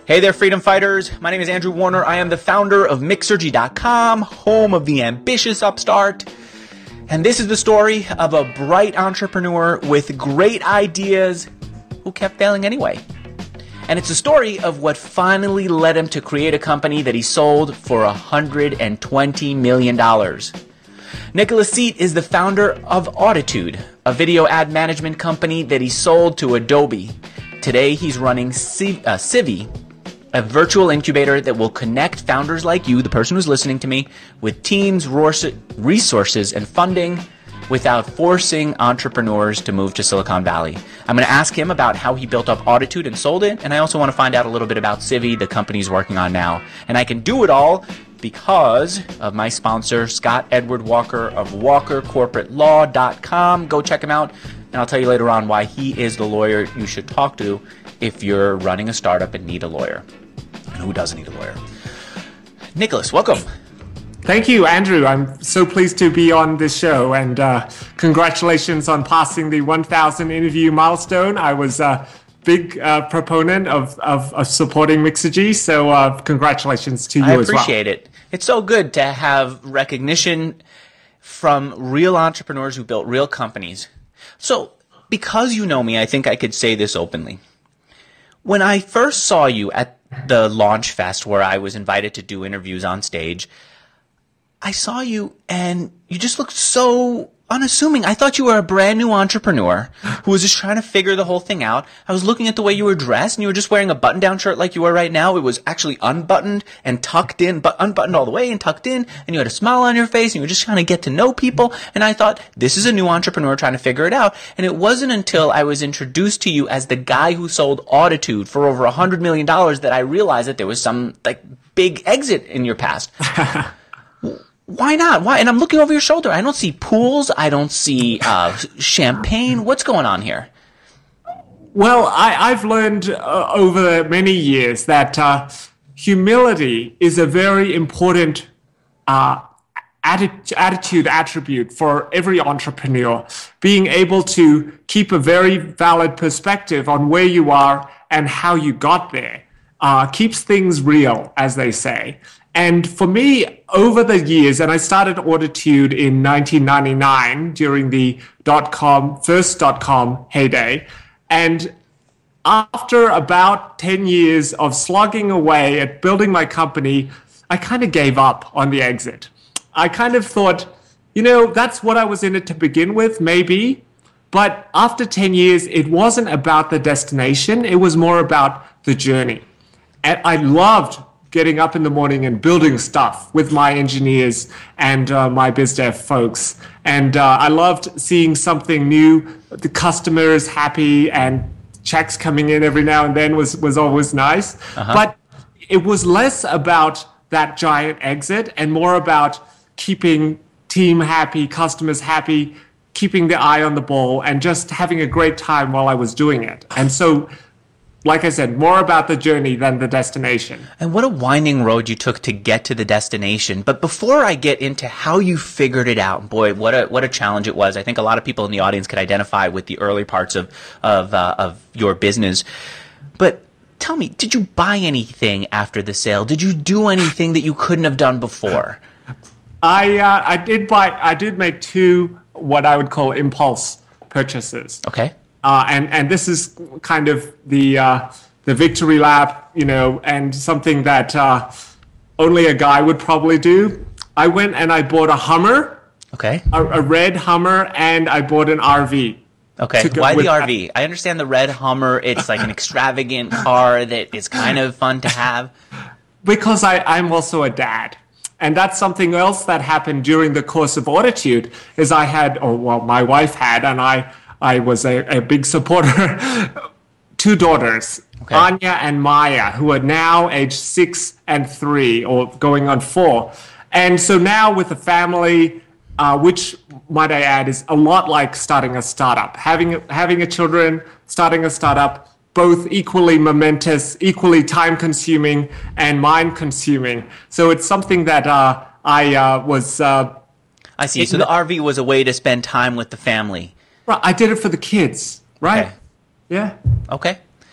Hey there, freedom fighters. My name is Andrew Warner. I am the founder of Mixergy.com, home of the ambitious upstart. And this is the story of a bright entrepreneur with great ideas who kept failing anyway. And it's a story of what finally led him to create a company that he sold for $120 million. Nicholas Seat is the founder of Auditude, a video ad management company that he sold to Adobe. Today, he's running Civi, a virtual incubator that will connect founders like you, the person who's listening to me, with teams, resources, and funding without forcing entrepreneurs to move to Silicon Valley. I'm going to ask him about how he built up Auditude and sold it, and I also want to find out a little bit about Civi, the company he's working on now. And I can do it all because of my sponsor, Scott Edward Walker of WalkerCorporateLaw.com. Go check him out, and I'll tell you later on why he is the lawyer you should talk to if you're running a startup and need a lawyer. And who doesn't need a lawyer? Nicholas, welcome. Thank you, Andrew. I'm so pleased to be on this show, and congratulations on passing the 1,000 interview milestone. I was a big proponent of supporting Mixergy, so congratulations to you as well. I appreciate it. It's so good to have recognition from real entrepreneurs who built real companies. So, because you know me, I think I could say this openly. When I first saw you at the Launch Fest, where I was invited to do interviews on stage, I saw you and you just looked so unassuming. I thought you were a brand new entrepreneur who was just trying to figure the whole thing out. I was looking at the way you were dressed and you were just wearing a button-down shirt like you are right now. It was actually unbuttoned and tucked in, but unbuttoned all the way and tucked in, and you had a smile on your face and you were just trying to get to know people. And I thought, this is a new entrepreneur trying to figure it out. And it wasn't until I was introduced to you as the guy who sold Auditude for over $100 million that I realized that there was some big exit in your past. Why not? Why? And I'm looking over your shoulder. I don't see pools. I don't see champagne. What's going on here? Well, I've learned over many years that humility is a very important attitude attribute for every entrepreneur. Being able to keep a very valid perspective on where you are and how you got there keeps things real, as they say. And for me, over the years, and I started Auditude in 1999 during the first .com heyday. And after about 10 years of slugging away at building my company, I kind of gave up on the exit. I kind of thought, that's what I was in it to begin with, maybe. But after 10 years, it wasn't about the destination. It was more about the journey. And I loved getting up in the morning and building stuff with my engineers and my biz dev folks. And I loved seeing something new, the customers happy, and checks coming in every now and then was always nice. But it was less about that giant exit and more about keeping team happy, customers happy, keeping the eye on the ball, and just having a great time while I was doing it. And so, like I said, more about the journey than the destination. And what a winding road you took to get to the destination. But before I get into how you figured it out, boy, what a challenge it was. I think a lot of people in the audience could identify with the early parts of your business. But tell me, did you buy anything after the sale? Did you do anything that you couldn't have done before? I did make two what I would call impulse purchases. Okay. And this is kind of the victory lap, and something that only a guy would probably do. I went and I bought a Hummer, okay, a red Hummer, and I bought an RV. Okay, why the RV? I understand the red Hummer. It's like an extravagant car that is kind of fun to have. Because I'm also a dad. And that's something else that happened during the course of Auditude, is my wife had, and I was a big supporter, two daughters, okay, Anya and Maya, who are now age 6 and 3, or going on 4. And so now with a family, which, might I add, is a lot like starting a startup. Having a children, starting a startup, both equally momentous, equally time-consuming, and mind-consuming. So it's something that I was... I see. So the RV was a way to spend time with the family. Right. I did it for the kids, right? Okay. Yeah. Okay.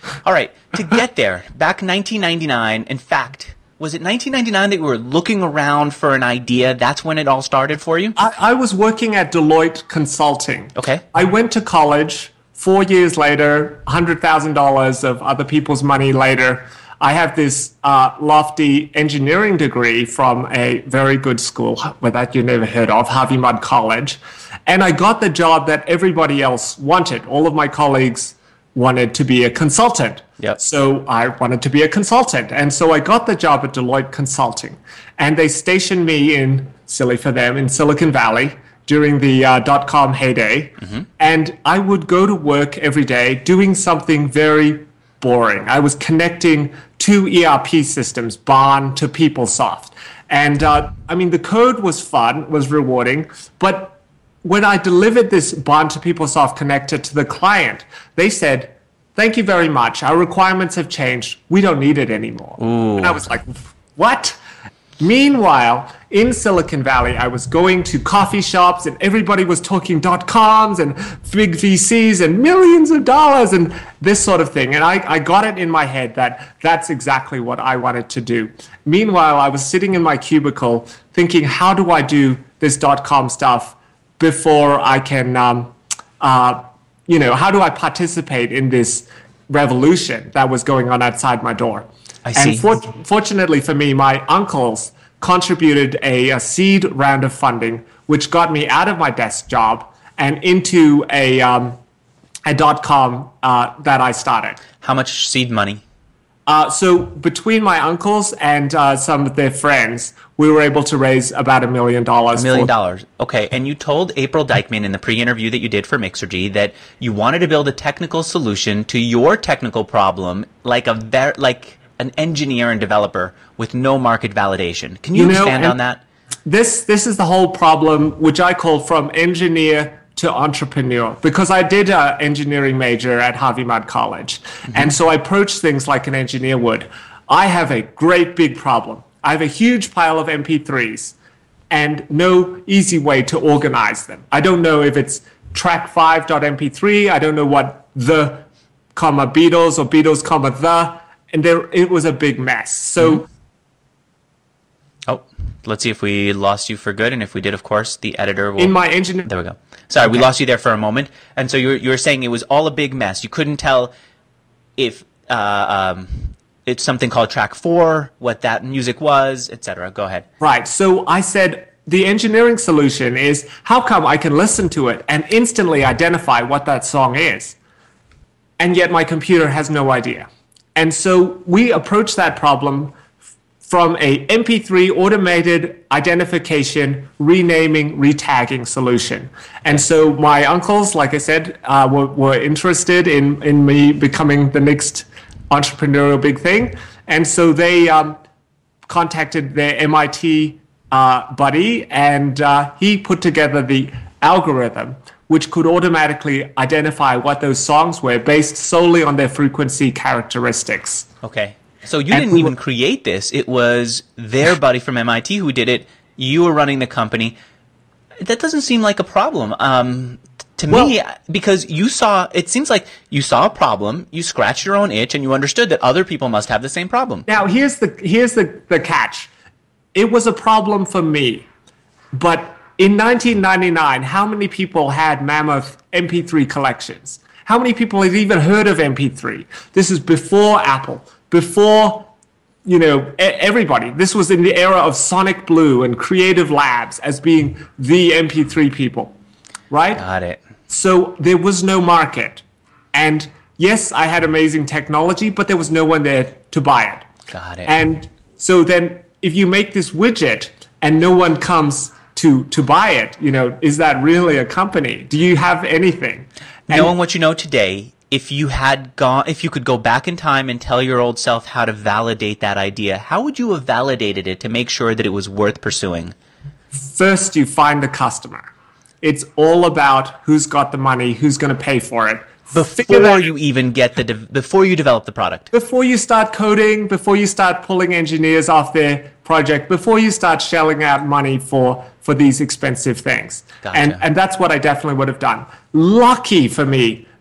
All right. To get there, back in 1999, in fact, was it 1999 that you were looking around for an idea? That's when it all started for you? I was working at Deloitte Consulting. Okay. I went to college. 4 years later, $100,000 of other people's money later, I have this lofty engineering degree from a very good school that you never heard of, Harvey Mudd College. And I got the job that everybody else wanted. All of my colleagues wanted to be a consultant. Yep. So I wanted to be a consultant. And so I got the job at Deloitte Consulting. And they stationed me in, silly for them, in Silicon Valley during the dot-com heyday. Mm-hmm. And I would go to work every day doing something very boring. I was connecting two ERP systems, Baan to PeopleSoft. And the code was fun, was rewarding, but when I delivered this Baan to PeopleSoft connector to the client, they said, "Thank you very much. Our requirements have changed. We don't need it anymore." Ooh. And I was like, what? Meanwhile, in Silicon Valley, I was going to coffee shops and everybody was talking .coms and big VCs and millions of dollars and this sort of thing. And I got it in my head that that's exactly what I wanted to do. Meanwhile, I was sitting in my cubicle thinking, how do I do this .com stuff before I can, how do I participate in this revolution that was going on outside my door? I see. And fortunately for me, my uncles contributed a seed round of funding, which got me out of my desk job and into a .com that I started. How much seed money? So between my uncles and some of their friends, we were able to raise about $1 million. $1 million. Okay. And you told April Dykman in the pre-interview that you did for Mixergy that you wanted to build a technical solution to your technical problem, like an engineer and developer with no market validation. Can you expand on that? This is the whole problem, which I call from engineer to entrepreneur, because I did an engineering major at Harvey Mudd College. Mm-hmm. And so I approach things like an engineer would. I have a great big problem. I have a huge pile of MP3s and no easy way to organize them. I don't know if it's track5.mp3. I don't know what the, Beatles or Beatles, the, and it was a big mess. So, mm-hmm. Oh, let's see if we lost you for good, and if we did, of course, the editor will. In my engineer. There we go. Sorry, okay. We lost you there for a moment, and so you were saying it was all a big mess. You couldn't tell if it's something called track 4, what that music was, etc. Go ahead. Right. So I said the engineering solution is how come I can listen to it and instantly identify what that song is, and yet my computer has no idea. And so we approach that problem from a MP3 automated identification, renaming, retagging solution. And so my uncles, like I said, were interested in me becoming the next entrepreneurial big thing. And so they contacted their MIT buddy, and he put together the algorithm which could automatically identify what those songs were based solely on their frequency characteristics. Okay. So you didn't even create this. It was their buddy from MIT who did it. You were running the company. That doesn't seem like a problem to me, because it seems like you saw a problem, you scratched your own itch, and you understood that other people must have the same problem. Now, here's the catch. It was a problem for me, but in 1999, how many people had mammoth MP3 collections? How many people had even heard of MP3? This is before Apple, before, everybody. This was in the era of Sonic Blue and Creative Labs as being the MP3 people, right? Got it. So there was no market. And yes, I had amazing technology, but there was no one there to buy it. Got it. And so then if you make this widget and no one comes to buy it, is that really a company? Do you have anything? Knowing what you know today, if you could go back in time and tell your old self how to validate that idea, how would you have validated it to make sure that it was worth pursuing? First, you find the customer. It's all about who's got the money, who's going to pay for it. Before you even before you develop the product. Before you start coding, before you start pulling engineers off their project, before you start shelling out money for these expensive things. Gotcha. And that's what I definitely would have done. Lucky for me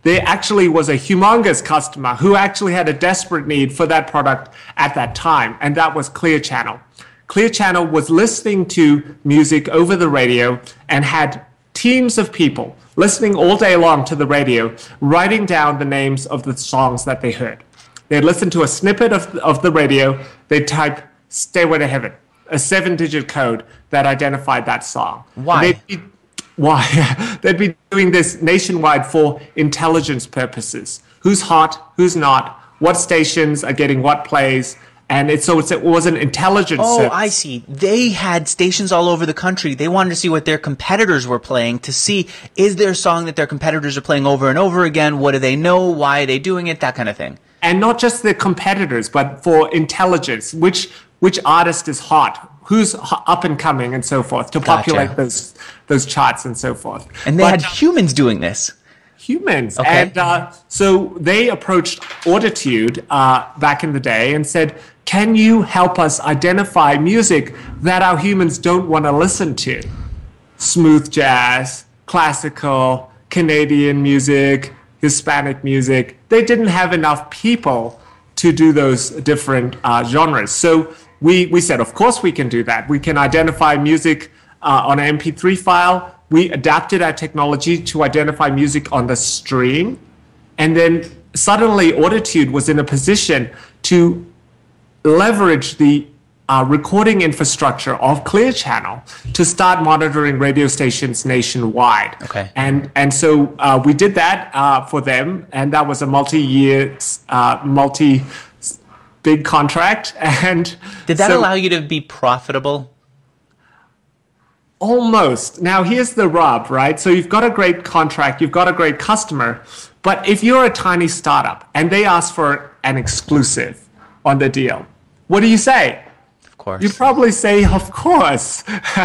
there actually was a humongous customer who actually had a desperate need for that product at that time, and that was Clear Channel. Clear Channel was listening to music over the radio and had teams of people listening all day long to the radio, writing down the names of the songs that they heard. They'd listen to a snippet of the radio, they'd type Stairway to Heaven, a 7-digit code that identified that song. Why? They'd be doing this nationwide for intelligence purposes. Who's hot, who's not, what stations are getting what plays, and it was an intelligence service. I see. They had stations all over the country. They wanted to see what their competitors were playing to see, is there a song that their competitors are playing over and over again? What do they know? Why are they doing it? That kind of thing. And not just the competitors, but for intelligence, which artist is hot, who's up and coming, and so forth, to populate those charts and so forth. And they had humans doing this. Humans. Okay. And so they approached Auditude back in the day and said, can you help us identify music that our humans don't want to listen to? Smooth jazz, classical, Canadian music, Hispanic music. They didn't have enough people to do those different genres. So we said, of course we can do that. We can identify music on an MP3 file. We adapted our technology to identify music on the stream. And then suddenly Auditude was in a position to leverage the recording infrastructure of Clear Channel to start monitoring radio stations nationwide. Okay. And so we did that for them, and that was a multi-year, big contract. And did that allow you to be profitable? Almost. Now, here's the rub, right? So you've got a great contract, you've got a great customer, but if you're a tiny startup and they ask for an exclusive on the deal, what do you say? Of course. You probably say, of course.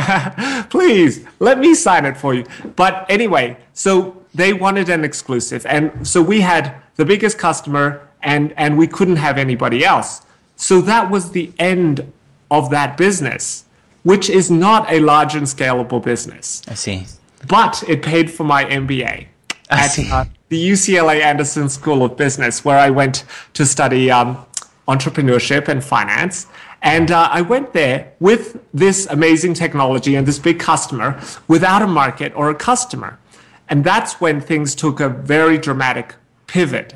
Please, let me sign it for you. But anyway, so they wanted an exclusive. And so we had the biggest customer, and we couldn't have anybody else. So that was the end of that business, which is not a large and scalable business. I see. But it paid for my MBA I see. The UCLA Anderson School of Business, where I went to study entrepreneurship and finance. And I went there with this amazing technology and this big customer without a market or a customer. And that's when things took a very dramatic pivot,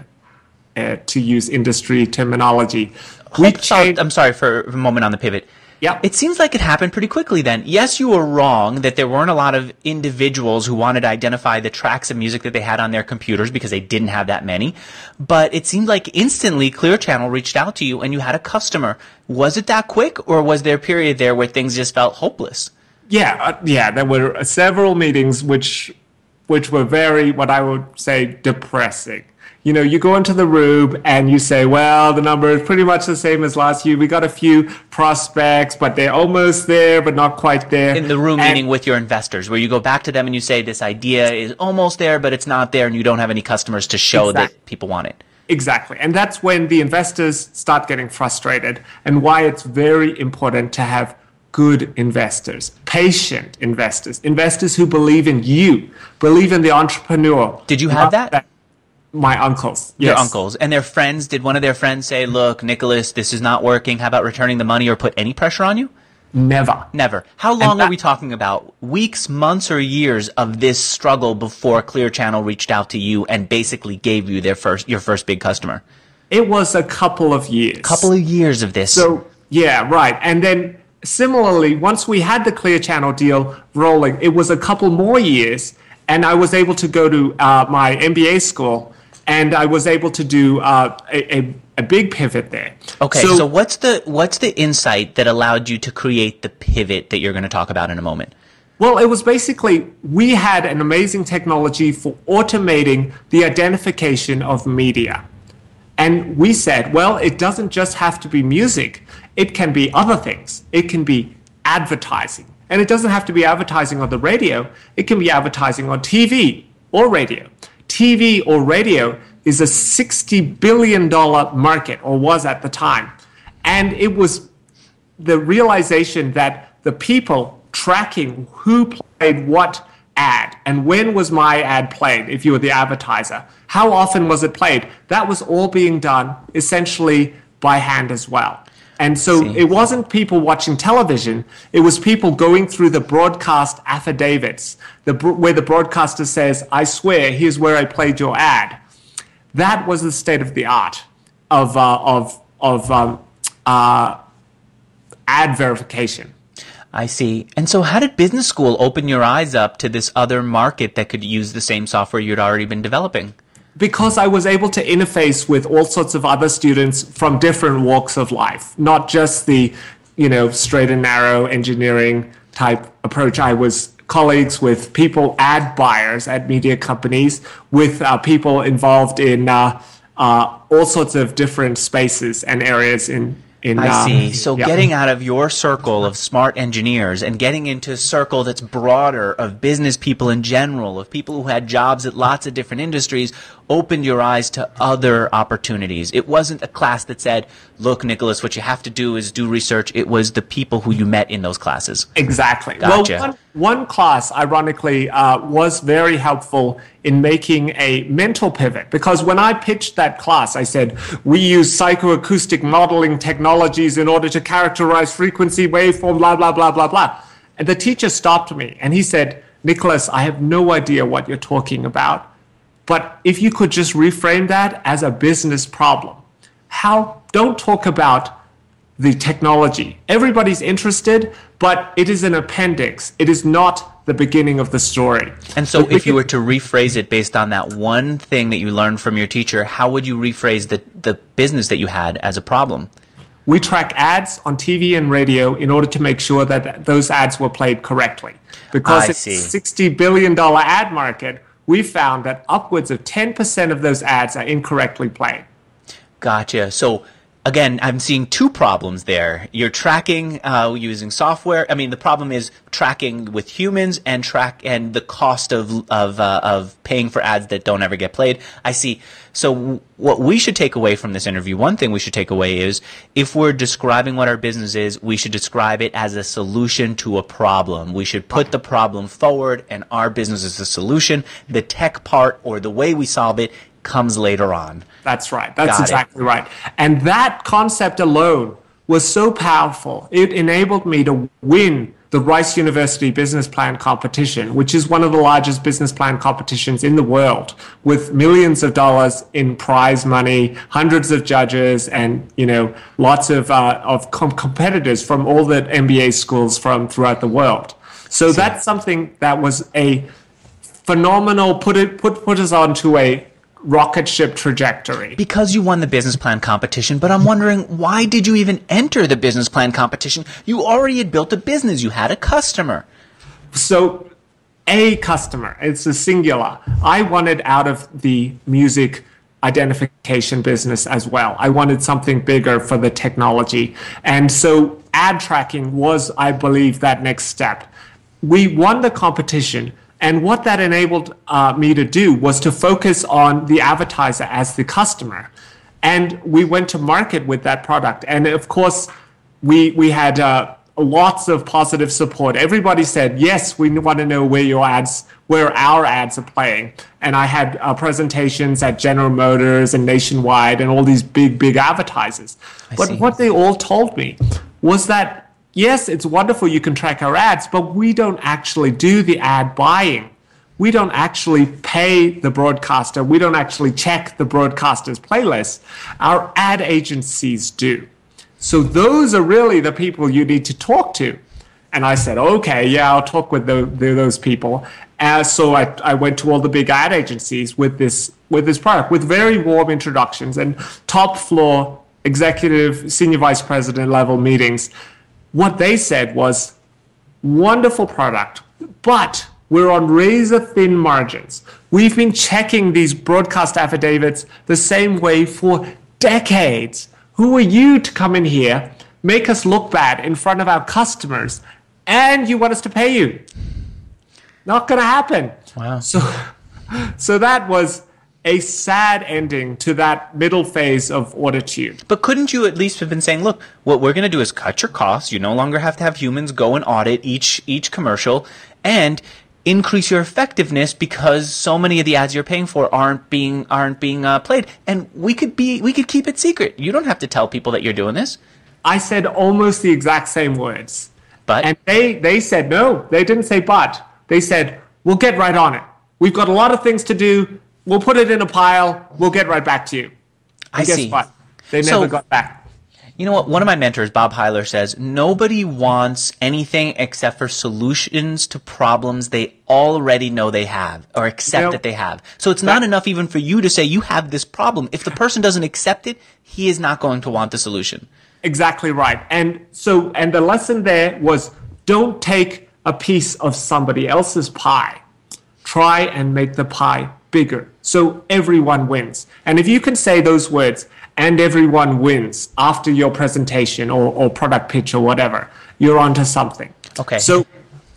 to use industry terminology. I'm sorry for a moment on the pivot. Yeah. It seems like it happened pretty quickly then. Yes, you were wrong that there weren't a lot of individuals who wanted to identify the tracks of music that they had on their computers because they didn't have that many. But it seemed like instantly Clear Channel reached out to you and you had a customer. Was it that quick, or was there a period there where things just felt hopeless? Yeah, there were several meetings which were very, what I would say, depressing. You know, you go into the room and you say, well, the number is pretty much the same as last year. We got a few prospects, but they're almost there, but not quite there. In the room meeting with your investors, where you go back to them and you say, this idea is almost there, but it's not there, and you don't have any customers to show that people want it. Exactly. And that's when the investors start getting frustrated, and why it's very important to have good investors, patient investors, investors who believe in you, believe in the entrepreneur. Did you have that? My uncles. Yes. Your uncles. And their friends, did one of their friends say, look, Nicholas, this is not working. How about returning the money, or put any pressure on you? Never. Never. How long are we talking about? Weeks, months, or years of this struggle before Clear Channel reached out to you and basically gave you your first big customer? It was a couple of years. Couple of years of this. So, yeah, right. And then similarly, once we had the Clear Channel deal rolling, it was a couple more years, and I was able to go to my MBA school, and I was able to do a big pivot there. Okay, so what's the insight that allowed you to create the pivot that you're going to talk about in a moment? Well, it was basically, we had an amazing technology for automating the identification of media. And we said, well, it doesn't just have to be music. It can be other things. It can be advertising. And it doesn't have to be advertising on the radio. It can be advertising on TV or radio. TV or radio is a $60 billion market, or was at the time. And it was the realization that the people tracking who played what ad and when was my ad played if you were the advertiser. How often was it played? That was all being done essentially by hand as well. And so it wasn't people watching television. It was people going through the broadcast affidavits, where the broadcaster says, I swear, here's where I played your ad. That was the state of the art of ad verification. I see. And so how did business school open your eyes up to this other market that could use the same software you'd already been developing? Because I was able to interface with all sorts of other students from different walks of life, not just the, straight and narrow engineering type approach. I was colleagues with people, ad buyers at media companies, with people involved in all sorts of different spaces and areas I see. So getting out of your circle of smart engineers and getting into a circle that's broader of business people in general, of people who had jobs at lots of different industries, opened your eyes to other opportunities. It wasn't a class that said, look, Nicholas, what you have to do is do research. It was the people who you met in those classes. Exactly. Gotcha. Well, one class, ironically, was very helpful in making a mental pivot. Because when I pitched that class, I said, we use psychoacoustic modeling technologies in order to characterize frequency, waveform, blah, blah, blah, blah, blah. And the teacher stopped me and he said, Nicholas, I have no idea what you're talking about. But if you could just reframe that as a business problem, don't talk about the technology. Everybody's interested, but it is an appendix. It is not the beginning of the story. And so if you were to rephrase it based on that one thing that you learned from your teacher, how would you rephrase the business that you had as a problem? We track ads on TV and radio in order to make sure that those ads were played correctly. Because it's a $60 billion ad market, we found that upwards of 10% of those ads are incorrectly played. Gotcha. So again, I'm seeing two problems there. You're tracking using software. I mean, the problem is tracking with humans and the cost of paying for ads that don't ever get played. I see. So what we should take away from this interview, one thing we should take away is if we're describing what our business is, we should describe it as a solution to a problem. We should put the problem forward and our business is the solution. The tech part or the way we solve it comes later on. That's right. That's exactly right. And that concept alone was so powerful. It enabled me to win the Rice University Business Plan Competition, which is one of the largest business plan competitions in the world, with millions of dollars in prize money, hundreds of judges, and lots of competitors from all the MBA schools from throughout the world. So that's something that was a phenomenal put us onto a rocket ship trajectory. Because you won the business plan competition, but I'm wondering, why did you even enter the business plan competition? You already had built a business. You had a customer. So a customer, it's a singular. I wanted out of the music identification business as well. I wanted something bigger for the technology. And so ad tracking was, I believe, that next step. We won the competition. And what that enabled me to do was to focus on the advertiser as the customer. And we went to market with that product. And of course, we had lots of positive support. Everybody said, yes, we want to know where our ads are playing. And I had presentations at General Motors and Nationwide and all these big advertisers. But what they all told me was that, yes, it's wonderful you can track our ads, but we don't actually do the ad buying. We don't actually pay the broadcaster. We don't actually check the broadcaster's playlist. Our ad agencies do. So those are really the people you need to talk to. And I said, okay, yeah, I'll talk with those people. So I went to all the big ad agencies with this product, with very warm introductions and top floor executive, senior vice president level meetings. What they said was, wonderful product, but we're on razor thin margins. We've been checking these broadcast affidavits the same way for decades. Who are you to come in here, make us look bad in front of our customers, and you want us to pay you? Not going to happen. Wow. So that was a sad ending to that middle phase of Auditude. But couldn't you at least have been saying, look, what we're going to do is cut your costs. You no longer have to have humans go and audit each commercial. And increase your effectiveness because so many of the ads you're paying for aren't being played. And we could keep it secret. You don't have to tell people that you're doing this. I said almost the exact same words. But and they said no. They didn't say but. They said, we'll get right on it. We've got a lot of things to do. We'll put it in a pile. We'll get right back to you. And guess what? They never got back. You know what? One of my mentors, Bob Heiler, says nobody wants anything except for solutions to problems they already know they have or accept that they have. So it's not enough even for you to say you have this problem. If the person doesn't accept it, he is not going to want the solution. Exactly right. And the lesson there was don't take a piece of somebody else's pie. Try and make the pie bigger so everyone wins. And if you can say those words, and everyone wins after your presentation or product pitch or whatever, you're onto something. Okay. So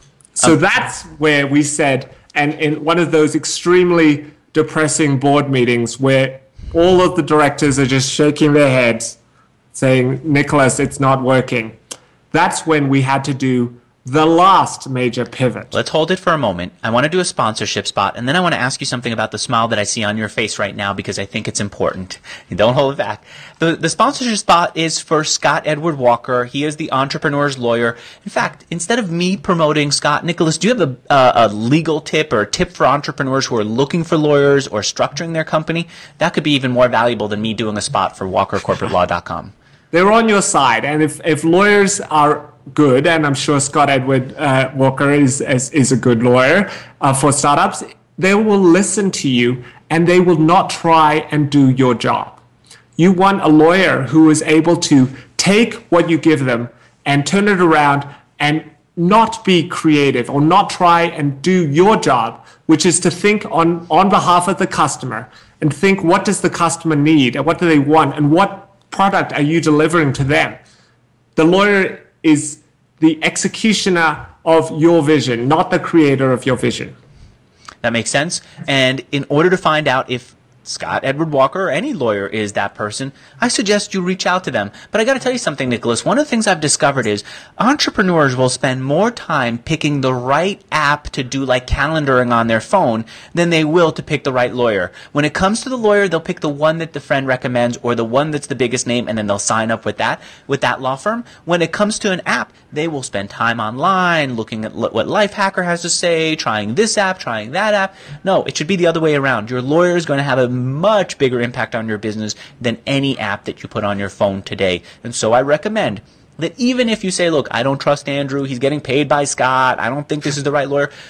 that's where we said, and in one of those extremely depressing board meetings where all of the directors are just shaking their heads saying, Nicholas, it's not working. That's when we had to do the last major pivot. Let's hold it for a moment. I want to do a sponsorship spot, and then I want to ask you something about the smile that I see on your face right now because I think it's important. Don't hold it back. The sponsorship spot is for Scott Edward Walker. He is the entrepreneur's lawyer. In fact, instead of me promoting Scott, Nicholas, do you have a legal tip or a tip for entrepreneurs who are looking for lawyers or structuring their company? That could be even more valuable than me doing a spot for WalkerCorporateLaw.com. They're on your side, and if lawyers are good, and I'm sure Scott Edward Walker is a good lawyer for startups, they will listen to you and they will not try and do your job. You want a lawyer who is able to take what you give them and turn it around and not be creative or not try and do your job, which is to think on behalf of the customer and think, what does the customer need and what do they want and what product are you delivering to them? The lawyer is the executioner of your vision, not the creator of your vision. That makes sense. And in order to find out if Scott Edward Walker or any lawyer is that person, I suggest you reach out to them. But I got to tell you something, Nicholas. One of the things I've discovered is entrepreneurs will spend more time picking the right app to do like calendaring on their phone than they will to pick the right lawyer. When it comes to the lawyer, they'll pick the one that the friend recommends or the one that's the biggest name, and then they'll sign up with that law firm. When it comes to an app, they will spend time online looking at what Lifehacker has to say, trying this app, trying that app. No, it should be the other way around. Your lawyer is going to have a much bigger impact on your business than any app that you put on your phone today. And so I recommend that even if you say, look, I don't trust Andrew, he's getting paid by Scott, I don't think this is the right lawyer,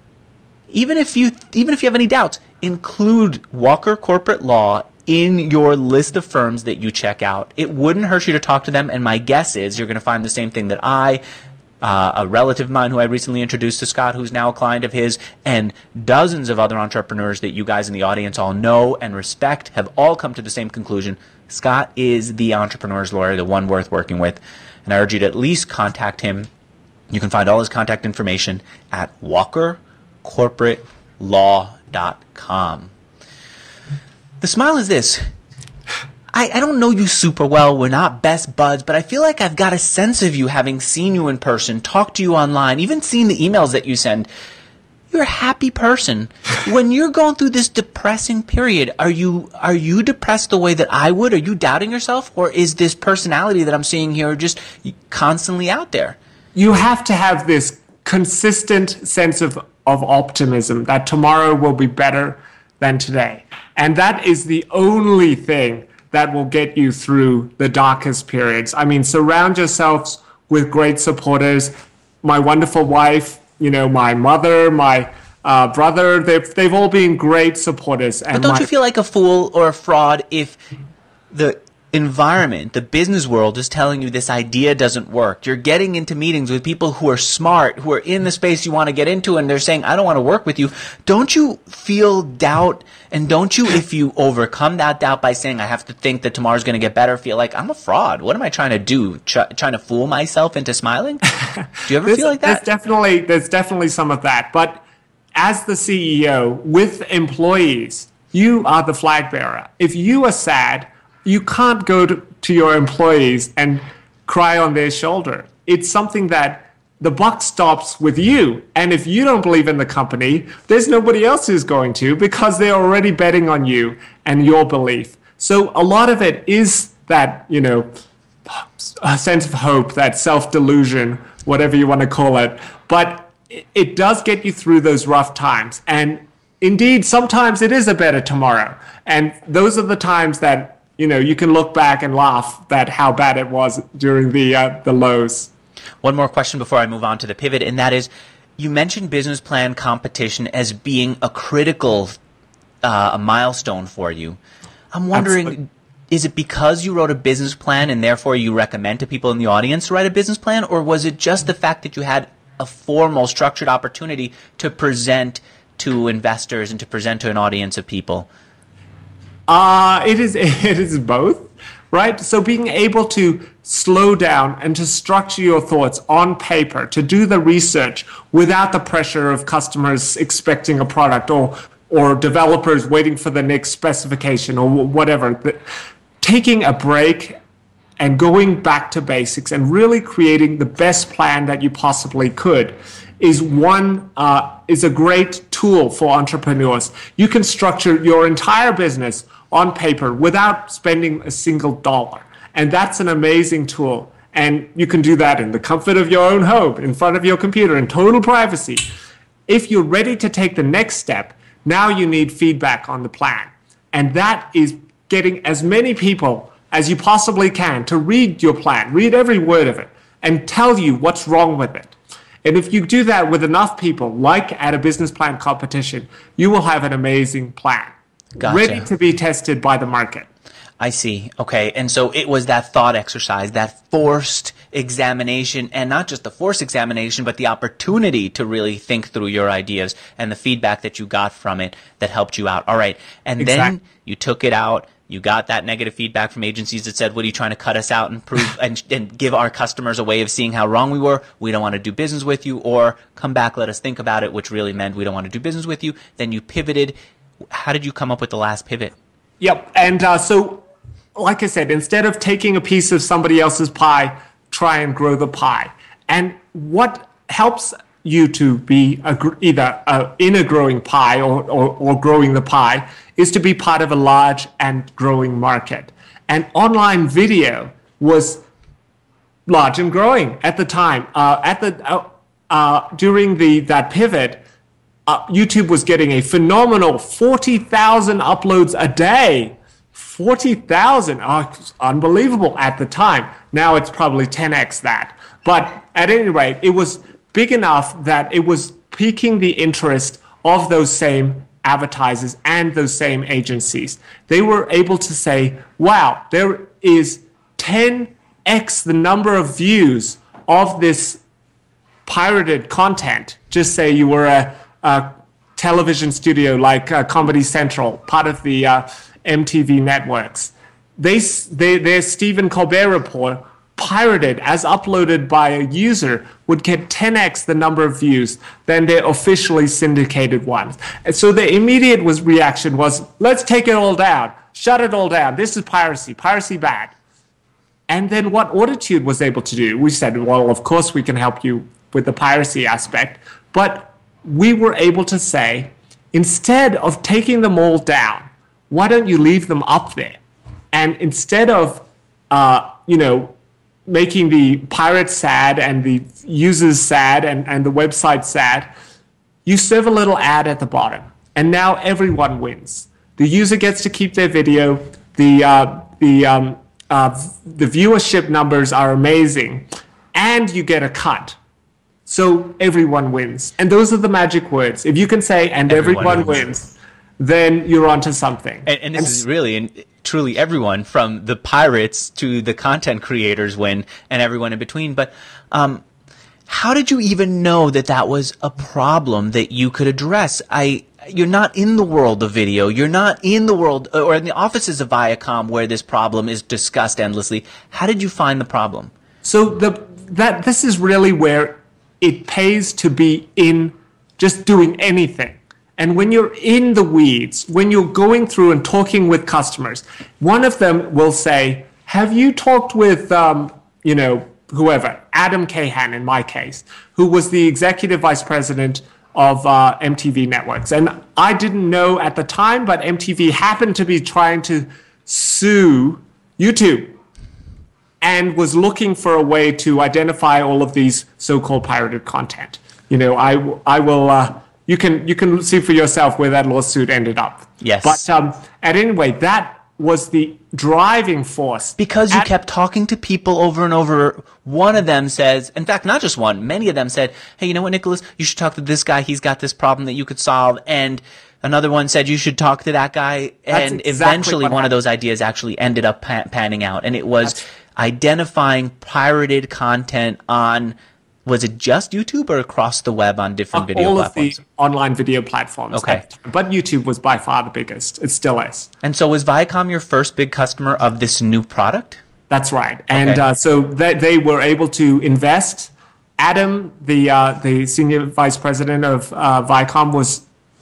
even if you have any doubts, include Walker Corporate Law in your list of firms that you check out. It wouldn't hurt you to talk to them, and my guess is you're going to find the same thing that a relative of mine who I recently introduced to Scott, who's now a client of his, and dozens of other entrepreneurs that you guys in the audience all know and respect have all come to the same conclusion. Scott is the entrepreneur's lawyer, the one worth working with, and I urge you to at least contact him. You can find all his contact information at WalkerCorporateLaw.com. The smile is this. I don't know you super well. We're not best buds, but I feel like I've got a sense of you having seen you in person, talked to you online, even seen the emails that you send. You're a happy person. When you're going through this depressing period, are you depressed the way that I would? Are you doubting yourself? Or is this personality that I'm seeing here just constantly out there? You have to have this consistent sense of optimism that tomorrow will be better than today. And that is the only thing that will get you through the darkest periods. I mean, surround yourselves with great supporters. My wonderful wife, my mother, my brother, they've all been great supporters. And but don't you feel like a fool or a fraud if the environment, the business world is telling you this idea doesn't work? You're getting into meetings with people who are smart, who are in the space you want to get into, and they're saying, I don't want to work with you. Don't you feel doubt? And don't you, if you overcome that doubt by saying, I have to think that tomorrow's going to get better, feel like I'm a fraud? What am I trying to do? Trying to fool myself into smiling? Do you ever feel like that? There's definitely some of that. But as the CEO with employees, you are the flag bearer. If you are sad, you can't go to your employees and cry on their shoulder. It's something that the buck stops with you. And if you don't believe in the company, there's nobody else who's going to, because they're already betting on you and your belief. So a lot of it is that, a sense of hope, that self-delusion, whatever you want to call it. But it does get you through those rough times. And indeed, sometimes it is a better tomorrow. And those are the times that, you can look back and laugh at how bad it was during the lows. One more question before I move on to the pivot, and that is, you mentioned business plan competition as being a critical a milestone for you. I'm wondering, Absolutely. Is it because you wrote a business plan and therefore you recommend to people in the audience to write a business plan, or was it just the fact that you had a formal, structured opportunity to present to investors and to present to an audience of people? It is both, right? So being able to slow down and to structure your thoughts on paper, to do the research without the pressure of customers expecting a product or developers waiting for the next specification or whatever. Taking a break and going back to basics and really creating the best plan that you possibly could is a great tool for entrepreneurs. You can structure your entire business on paper without spending a single dollar. And that's an amazing tool. And you can do that in the comfort of your own home, in front of your computer, in total privacy. If you're ready to take the next step, now you need feedback on the plan. And that is getting as many people as you possibly can to read your plan, read every word of it, and tell you what's wrong with it. And if you do that with enough people, like at a business plan competition, you will have an amazing plan, ready to be tested by the market. I see. Okay. And so it was that thought exercise, that forced examination, and not just the forced examination, but the opportunity to really think through your ideas and the feedback that you got from it that helped you out. All right. And then you took it out. You got that negative feedback from agencies that said, what are you trying to cut us out and prove and give our customers a way of seeing how wrong we were? We don't want to do business with you, or come back, let us think about it, which really meant we don't want to do business with you. Then you pivoted. How did you come up with the last pivot? Yep. And so, like I said, instead of taking a piece of somebody else's pie, try and grow the pie. And what helps you to be either in a growing pie or growing the pie is to be part of a large and growing market. And online video was large and growing at the time. During that pivot, YouTube was getting a phenomenal 40,000 uploads a day. 40,000, unbelievable at the time. Now it's probably 10x that. But at any rate, it was big enough that it was piquing the interest of those same advertisers and those same agencies. They were able to say, wow, there is 10x the number of views of this pirated content. Just say you were a television studio like Comedy Central, part of the MTV networks. Their Stephen Colbert report, pirated as uploaded by a user, would get 10x the number of views than their officially syndicated ones. And so the immediate reaction was, let's take it all down, shut it all down. This is piracy bad. And then what Auditude was able to do, we said, well, of course we can help you with the piracy aspect, but we were able to say, instead of taking them all down, why don't you leave them up there? And instead of, making the pirates sad and the users sad and the website sad, you serve a little ad at the bottom. And now everyone wins. The user gets to keep their video. The viewership numbers are amazing. And you get a cut. So everyone wins. And those are the magic words. If you can say, and everyone wins, then you're onto something. And this is really truly everyone, from the pirates to the content creators win, and everyone in between. But how did you even know that that was a problem that you could address? You're not in the world of video. You're not in the world or in the offices of Viacom where this problem is discussed endlessly. How did you find the problem? So this is really where it pays to be in just doing anything. And when you're in the weeds, when you're going through and talking with customers, one of them will say, have you talked with, whoever, Adam Cahan in my case, who was the executive vice president of MTV Networks. And I didn't know at the time, but MTV happened to be trying to sue YouTube and was looking for a way to identify all of these so-called pirated content. You know, I will. You can see for yourself where that lawsuit ended up. Yes. But at any rate, that was the driving force. Because you kept talking to people over and over. One of them says, in fact, not just one, many of them said, hey, you know what, Nicholas, you should talk to this guy. He's got this problem that you could solve. And another one said, you should talk to that guy. And eventually one of those ideas actually ended up panning out. And it was identifying pirated content on, was it just YouTube or across the web on different video platforms? All of the online video platforms. Okay. But YouTube was by far the biggest. It still is. And so was Viacom your first big customer of this new product? That's right. And so they were able to invest. Adam, the senior vice president of Viacom, was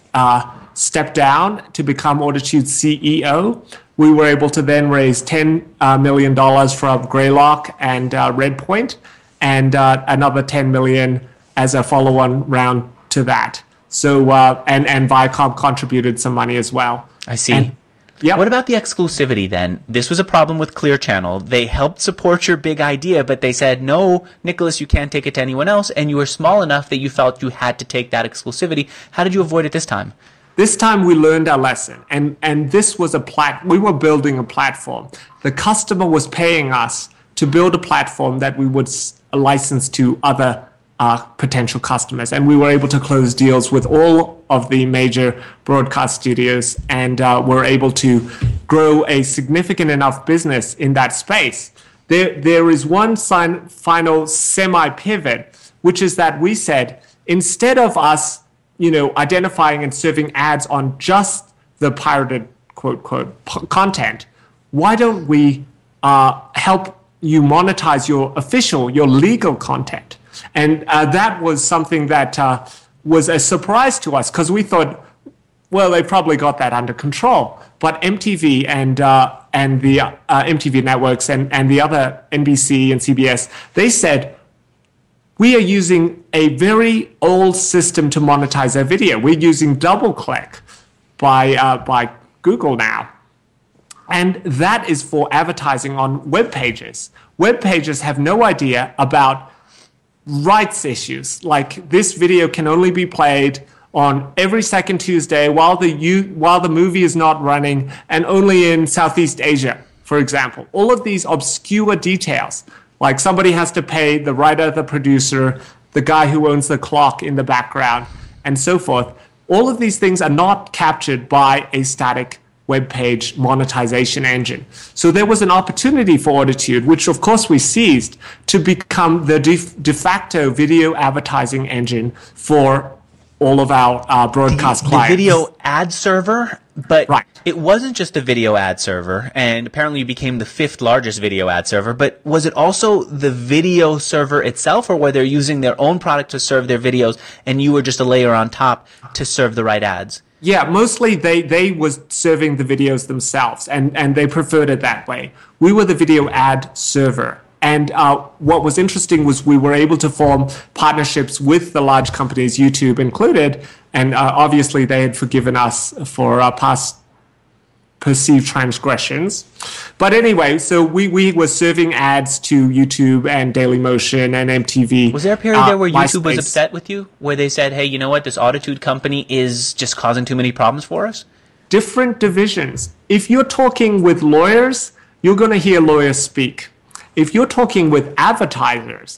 stepped down to become Auditude's CEO. We were able to then raise $10 million from Greylock and Redpoint, and another $10 million as a follow-on round to that. So and Viacom contributed some money as well. I see. What about the exclusivity then? This was a problem with Clear Channel. They helped support your big idea, but they said, no, Nicholas, you can't take it to anyone else, and you were small enough that you felt you had to take that exclusivity. How did you avoid it this time? This time we learned our lesson, and this was we were building a platform. The customer was paying us to build a platform that we would license to other potential customers. And we were able to close deals with all of the major broadcast studios, and were able to grow a significant enough business in that space. There is one final semi-pivot, which is that we said, instead of us identifying and serving ads on just the pirated quote content, why don't we help you monetize your legal content? And that was something that was a surprise to us, because we thought, well, they probably got that under control. But MTV and the MTV networks and the other NBC and CBS, they said, we are using a very old system to monetize our video. We're using DoubleClick by Google now. And that is for advertising on web pages. Web pages have no idea about rights issues. Like, this video can only be played on every second Tuesday while the movie is not running, and only in Southeast Asia, for example. All of these obscure details. Like, somebody has to pay the writer, the producer, the guy who owns the clock in the background, and so forth. All of these things are not captured by a static web page monetization engine. So there was an opportunity for Auditude, which of course we seized, to become the de facto video advertising engine for all of our broadcast clients. The video ad server, but right. It wasn't just a video ad server, and apparently you became the 5th largest video ad server, but was it also the video server itself, or were they using their own product to serve their videos, and you were just a layer on top to serve the right ads? Yeah, mostly they was serving the videos themselves, and they preferred it that way. We were the video ad server. And what was interesting was we were able to form partnerships with the large companies, YouTube included, and obviously they had forgiven us for our past perceived transgressions. But anyway, so we were serving ads to YouTube and Dailymotion and MTV. Was there a period there where YouTube MySpace was upset with you? Where they said, hey, you know what, this Auditude company is just causing too many problems for us? Different divisions. If you're talking with lawyers, you're going to hear lawyers speak. If you're talking with advertisers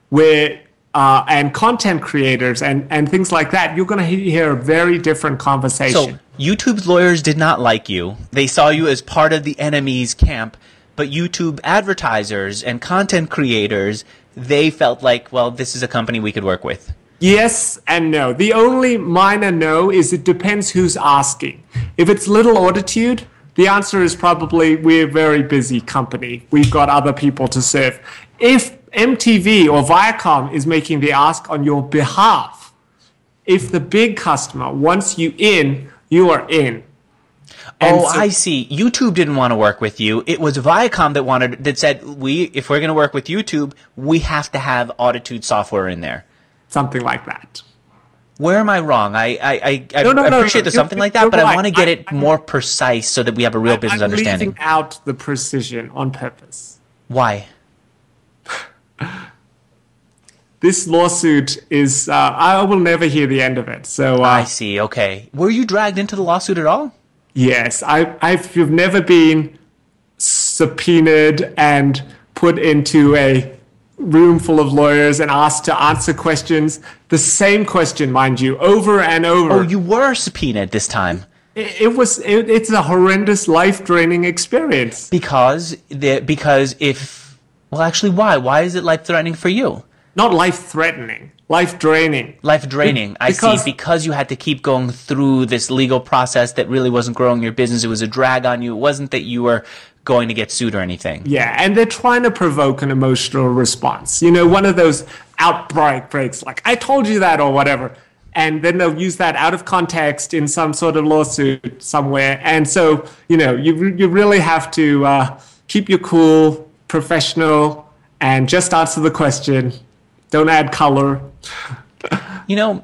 and content creators and things like that, you're going to hear a very different conversation. So YouTube's lawyers did not like you. They saw you as part of the enemy's camp. But YouTube advertisers and content creators, they felt like, well, this is a company we could work with. Yes and no. The only minor no is it depends who's asking. If it's little Auditude, the answer is probably, we're a very busy company. We've got other people to serve. If MTV or Viacom is making the ask on your behalf, if the big customer wants you in, you are in. And Oh, I see. YouTube didn't want to work with you. It was Viacom that said, if we're going to work with YouTube, we have to have Auditude software in there. something like that. Where am I wrong? I No, appreciate there's something like that, you're but I right. want to get it more precise so that we have a real business I'm understanding. leaving out the precision on purpose. Why? This lawsuit is, I will never hear the end of it. So, I see. Okay. Were you dragged into the lawsuit at all? yes, you've never been subpoenaed and put into a room full of lawyers and asked to answer questions, the same question, mind you, over and over. Oh, you were subpoenaed this time. It's a horrendous, life-draining experience. Because actually, why? Why is it life-threatening for you? Not life-threatening, life-draining. Life-draining. I see. Because you had to keep going through this legal process that really wasn't growing your business. It was a drag on you. It wasn't that you were going to get sued or anything. Yeah, and they're trying to provoke an emotional response. You know, one of those outbreaks, like, I told you that or whatever. And then they'll use that out of context in some sort of lawsuit somewhere. And so, you know, you really have to keep your cool, professional, and just answer the question. Don't add color. You know,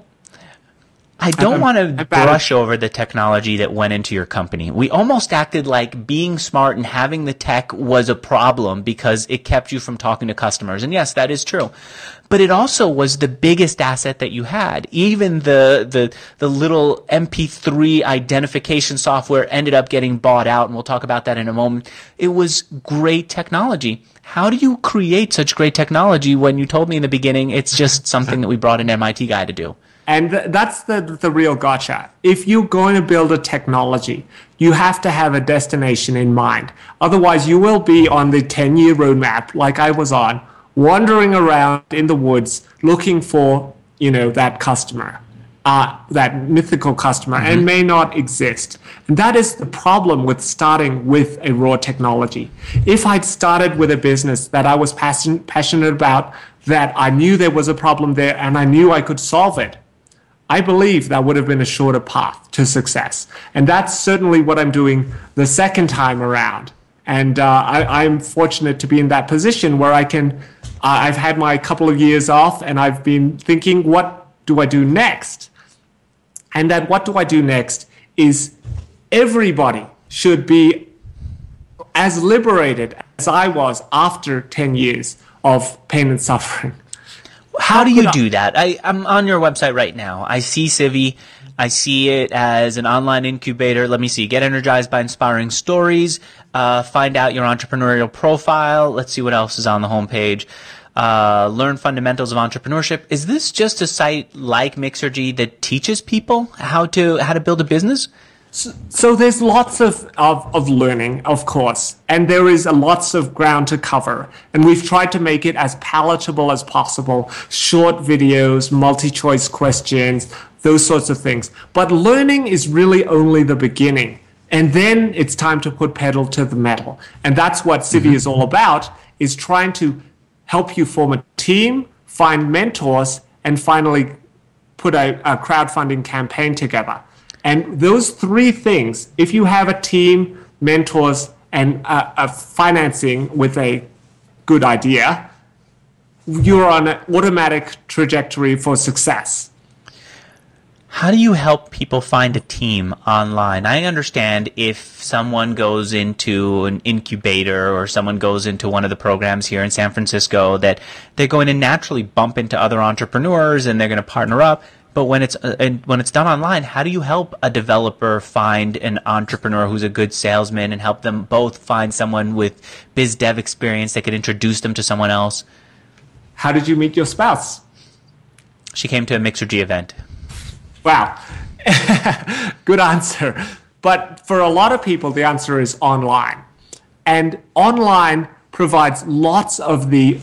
I don't want to brush over the technology that went into your company. We almost acted like being smart and having the tech was a problem because it kept you from talking to customers. And yes, that is true. But it also was the biggest asset that you had. Even the little MP3 identification software ended up getting bought out, and we'll talk about that in a moment. It was great technology. How do you create such great technology when you told me in the beginning it's just something that we brought an MIT guy to do? And that's the real gotcha. If you're going to build a technology, you have to have a destination in mind. Otherwise, you will be on the 10-year roadmap, like I was on, wandering around in the woods looking for, you know, that customer, that mythical customer, and may not exist. And that is the problem with starting with a raw technology. If I'd started with a business that I was passionate about, that I knew there was a problem there and I knew I could solve it, I believe that would have been a shorter path to success. And that's certainly what I'm doing the second time around. And I'm fortunate to be in that position where I can, I've had my couple of years off and I've been thinking, what do I do next? And that what do I do next is everybody should be as liberated as I was after 10 years of pain and suffering. How do you do that? I'm on your website right now. I see Civi. I see it as an online incubator. Let me see. Get energized by inspiring stories. Find out your entrepreneurial profile. Let's see what else is on the homepage. Learn fundamentals of entrepreneurship. Is this just a site like Mixergy that teaches people how to build a business? So there's lots of learning, of course, and there is lots of ground to cover. And we've tried to make it as palatable as possible. Short videos, multi-choice questions, those sorts of things. But learning is really only the beginning. And then it's time to put pedal to the metal. And that's what Civi is all about, is trying to help you form a team, find mentors, and finally put a crowdfunding campaign together. And those three things, if you have a team, mentors, and a financing with a good idea, you're on an automatic trajectory for success. How do you help people find a team online? I understand if someone goes into an incubator or someone goes into one of the programs here in San Francisco that they're going to naturally bump into other entrepreneurs and they're going to partner up. But when it's done online, how do you help a developer find an entrepreneur who's a good salesman and help them both find someone with biz dev experience that could introduce them to someone else? How did you meet your spouse? She came to a Mixergy event. Wow. Good answer. But for a lot of people, the answer is online. And online provides lots of the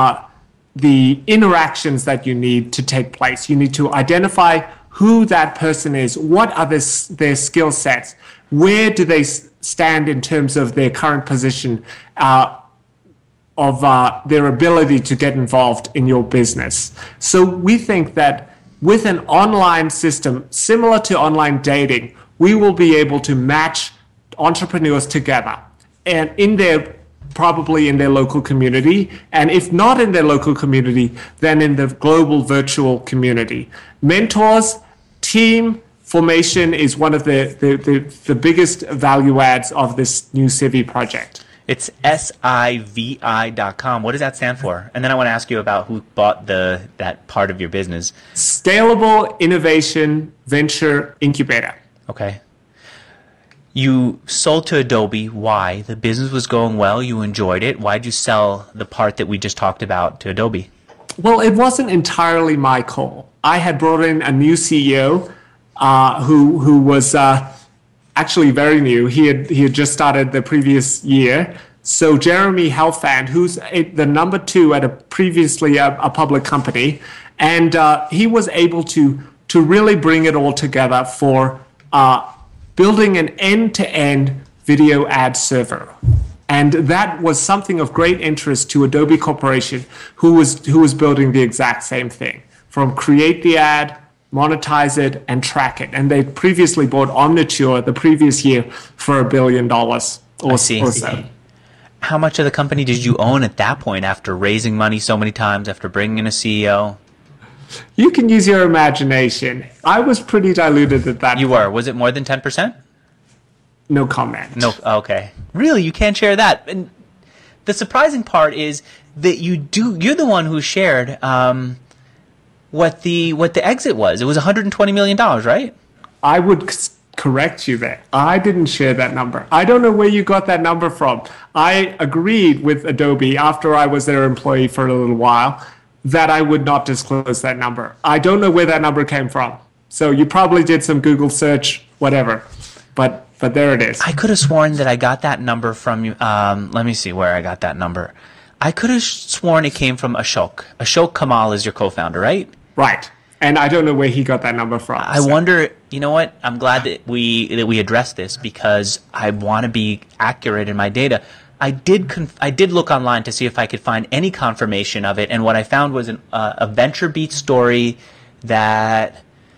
interactions that you need to take place. You need to identify who that person is, what are their skill sets, where do they stand in terms of their current position, of their ability to get involved in your business. So we think that with an online system similar to online dating, we will be able to match entrepreneurs together and probably in their local community, and if not in their local community, then in the global virtual community. Mentors, team formation is one of the biggest value adds of this new Civi project. It's SIVI.com. What does that stand for? And then I want to ask you about who bought that part of your business. Scalable Innovation Venture Incubator. Okay. You sold to Adobe. Why? The business was going well. You enjoyed it. Why'd you sell the part that we just talked about to Adobe? Well, it wasn't entirely my call. I had brought in a new CEO who was actually very new. He had just started the previous year. So Jeremy Helfand, who's the number 2 at a previously a public company, and he was able to really bring it all together for building an end-to-end video ad server. And that was something of great interest to Adobe Corporation, who was building the exact same thing, from create the ad, monetize it, and track it. And they previously bought Omniture the previous year for $1 billion or so. How much of the company did you own at that point after raising money so many times, after bringing in a CEO? You can use your imagination. I was pretty diluted at that. You were. Was it more than 10%? No comment. No. Okay. Really, you can't share that. And the surprising part is that you're the one who shared what the exit was. It was $120 million, right? I would correct you there. I didn't share that number. I don't know where you got that number from. I agreed with Adobe after I was their employee for a little while that I would not disclose that number. I don't know where that number came from. So you probably did some Google search, whatever. But there it is. I could have sworn that I got that number from you. Let me see where I got that number. I could have sworn it came from Ashok. Ashok Kamal is your co-founder, right? Right. And I don't know where he got that number from. I wonder, you know what? I'm glad that we addressed this because I want to be accurate in my data. I did look online to see if I could find any confirmation of it, and what I found was a VentureBeat story that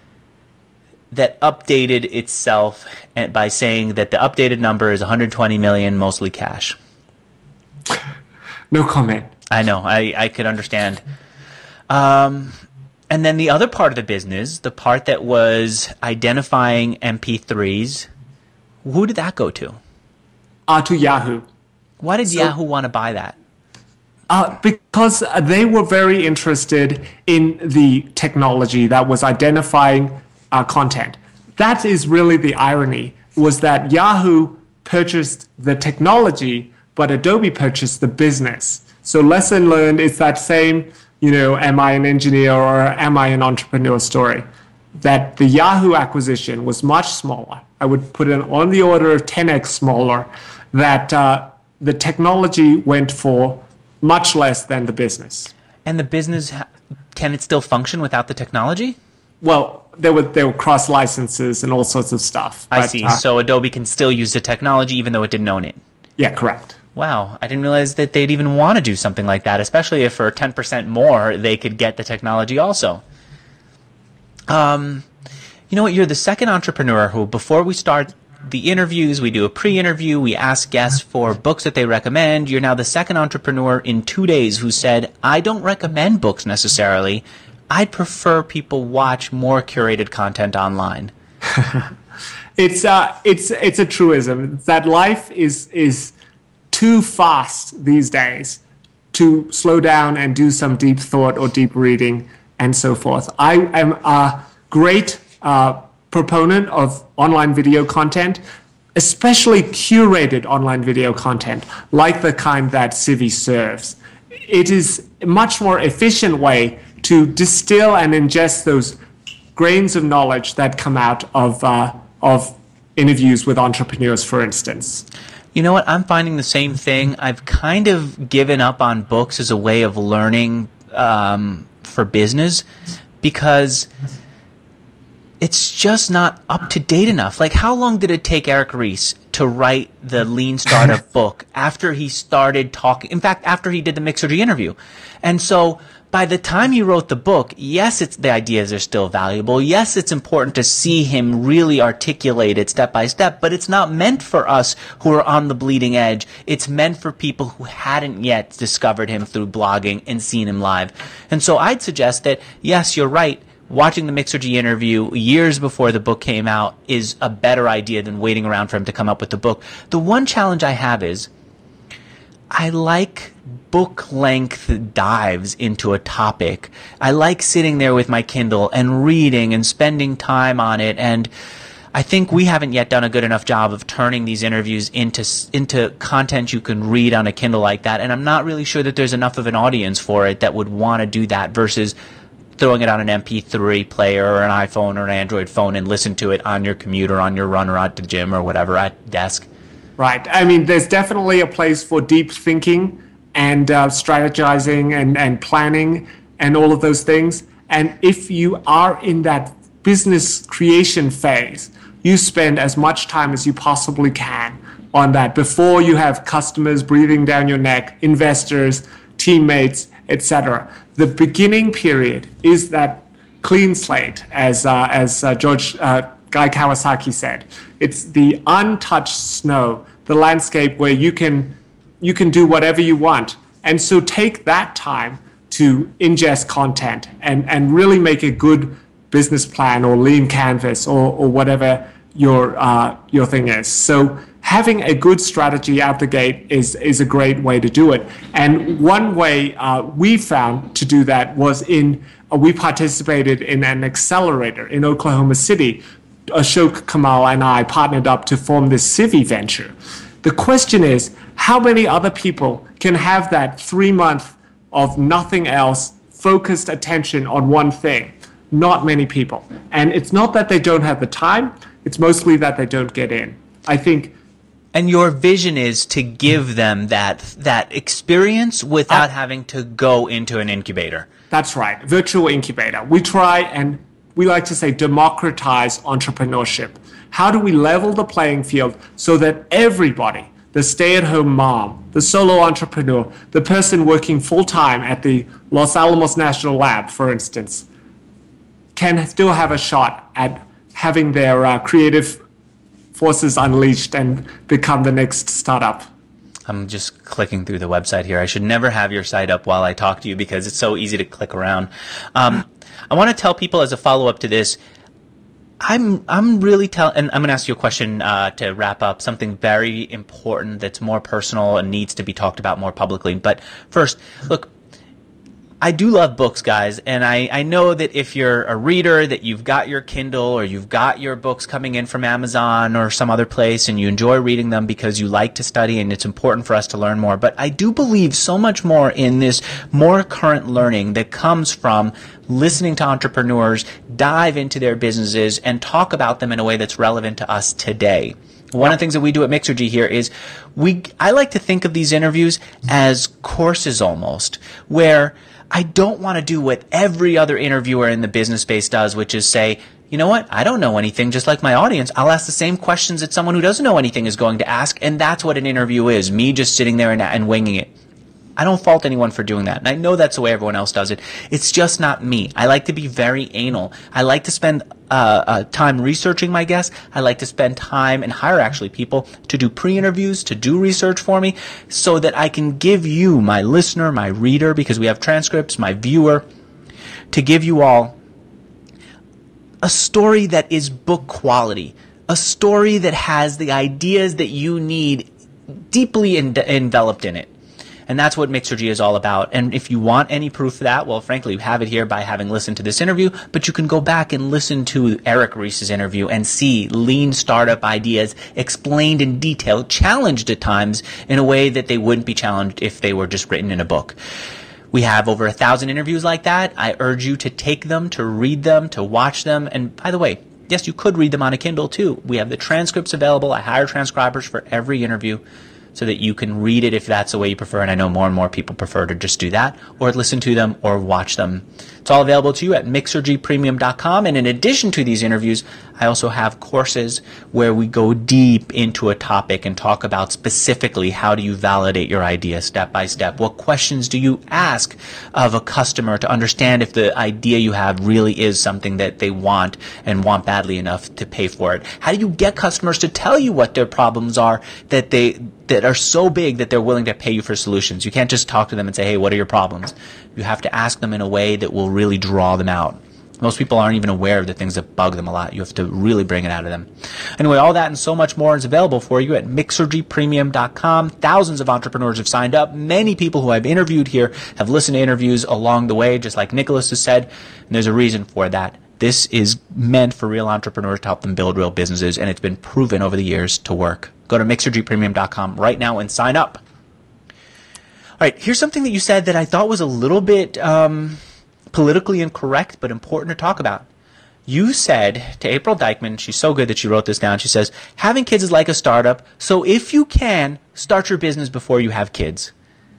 updated itself by saying that the updated number is 120 million, mostly cash. No comment. I know. I could understand. And then the other part of the business, the part that was identifying MP3s, who did that go to? To Yahoo. Why did Yahoo want to buy that? Because they were very interested in the technology that was identifying content. That is really the irony, was that Yahoo purchased the technology, but Adobe purchased the business. So lesson learned is that same, am I an engineer or am I an entrepreneur story? That the Yahoo acquisition was much smaller. I would put it on the order of 10x smaller, that the technology went for much less than the business. And the business, can it still function without the technology? Well, there were cross licenses and all sorts of stuff. I see. So Adobe can still use the technology even though it didn't own it. Yeah, correct. Wow, I didn't realize that they'd even want to do something like that, especially if for 10% more they could get the technology also. You know what? You're the second entrepreneur who, before we start the interviews, we do a pre-interview, we ask guests for books that they recommend. You're now the second entrepreneur in 2 days who said, I don't recommend books necessarily. I'd prefer people watch more curated content online. It's a truism that life is too fast these days to slow down and do some deep thought or deep reading and so forth. I am a great proponent of online video content, especially curated online video content, like the kind that Civi serves. It is a much more efficient way to distill and ingest those grains of knowledge that come out of interviews with entrepreneurs, for instance. You know what? I'm finding the same thing. I've kind of given up on books as a way of learning for business because it's just not up to date enough. Like, how long did it take Eric Ries to write the Lean Startup book after he started talking? In fact, after he did the Mixergy interview. And so by the time he wrote the book, yes, the ideas are still valuable. Yes, it's important to see him really articulate it step by step, but it's not meant for us who are on the bleeding edge. It's meant for people who hadn't yet discovered him through blogging and seen him live. And so I'd suggest that, yes, you're right. Watching the Mixergy interview years before the book came out is a better idea than waiting around for him to come up with the book. The one challenge I have is I like book-length dives into a topic. I like sitting there with my Kindle and reading and spending time on it, and I think we haven't yet done a good enough job of turning these interviews into content you can read on a Kindle like that, and I'm not really sure that there's enough of an audience for it that would want to do that versus throwing it on an MP3 player or an iPhone or an Android phone and listen to it on your commute or on your run or at the gym or whatever at desk. Right. I mean, there's definitely a place for deep thinking and strategizing and planning and all of those things. And if you are in that business creation phase, you spend as much time as you possibly can on that before you have customers breathing down your neck, investors, teammates, etc. The beginning period is that clean slate, as George Guy Kawasaki said. It's the untouched snow, the landscape where you can do whatever you want. And so take that time to ingest content and really make a good business plan or lean canvas or whatever your thing is. So having a good strategy out the gate is a great way to do it. And one way we found to do that was we participated in an accelerator in Oklahoma City. Ashok Kamal and I partnered up to form this Civi venture. The question is, how many other people can have that 3 month of nothing else, focused attention on one thing? Not many people. And it's not that they don't have the time, it's mostly that they don't get in. I think. And your vision is to give them that experience without having to go into an incubator. That's right, virtual incubator. We try and we like to say democratize entrepreneurship. How do we level the playing field so that everybody, the stay-at-home mom, the solo entrepreneur, the person working full-time at the Los Alamos National Lab, for instance, can still have a shot at having their creative forces unleashed and become the next startup? I'm just clicking through the website here. I should never have your site up while I talk to you because it's so easy to click around. I want to tell people as a follow-up to this, I'm really and I'm going to ask you a question to wrap up, something very important that's more personal and needs to be talked about more publicly. But first, look, I do love books, guys, and I know that if you're a reader, that you've got your Kindle or you've got your books coming in from Amazon or some other place and you enjoy reading them because you like to study and it's important for us to learn more. But I do believe so much more in this more current learning that comes from listening to entrepreneurs dive into their businesses and talk about them in a way that's relevant to us today. One of the things that we do at Mixergy here is I like to think of these interviews as courses almost, where I don't want to do what every other interviewer in the business space does, which is say, you know what, I don't know anything, just like my audience. I'll ask the same questions that someone who doesn't know anything is going to ask, and that's what an interview is, me just sitting there and winging it. I don't fault anyone for doing that, and I know that's the way everyone else does it. It's just not me. I like to be very anal. I like to spend time researching my guests. I like to spend time and hire actually people to do pre-interviews, to do research for me, so that I can give you, my listener, my reader, because we have transcripts, my viewer, to give you all a story that is book quality, a story that has the ideas that you need deeply enveloped in it. And that's what Mixergy is all about. And if you want any proof of that, well, frankly, you have it here by having listened to this interview, but you can go back and listen to Eric Ries's interview and see lean startup ideas explained in detail, challenged at times in a way that they wouldn't be challenged if they were just written in a book. We have over 1,000 interviews like that. I urge you to take them, to read them, to watch them. And by the way, yes, you could read them on a Kindle too. We have the transcripts available. I hire transcribers for every interview. so that you can read it if that's the way you prefer. And I know more and more people prefer to just do that, or listen to them, or watch them. It's all available to you at mixergypremium.com. And in addition to these interviews, I also have courses where we go deep into a topic and talk about specifically how do you validate your idea step by step. What questions do you ask of a customer to understand if the idea you have really is something that they want and want badly enough to pay for it? How do you get customers to tell you what their problems are that are so big that they're willing to pay you for solutions? You can't just talk to them and say, hey, what are your problems? You have to ask them in a way that will really draw them out. Most people aren't even aware of the things that bug them a lot. You have to really bring it out of them. Anyway, all that and so much more is available for you at mixergypremium.com. Thousands of entrepreneurs have signed up. Many people who I've interviewed here have listened to interviews along the way, just like Nicholas has said, and there's a reason for that. This is meant for real entrepreneurs to help them build real businesses, and it's been proven over the years to work. Go to mixergypremium.com right now and sign up. All right, here's something that you said that I thought was a little bit politically incorrect, but important to talk about. You said to April Dykman, she's so good that she wrote this down, she says, having kids is like a startup, so if you can, start your business before you have kids.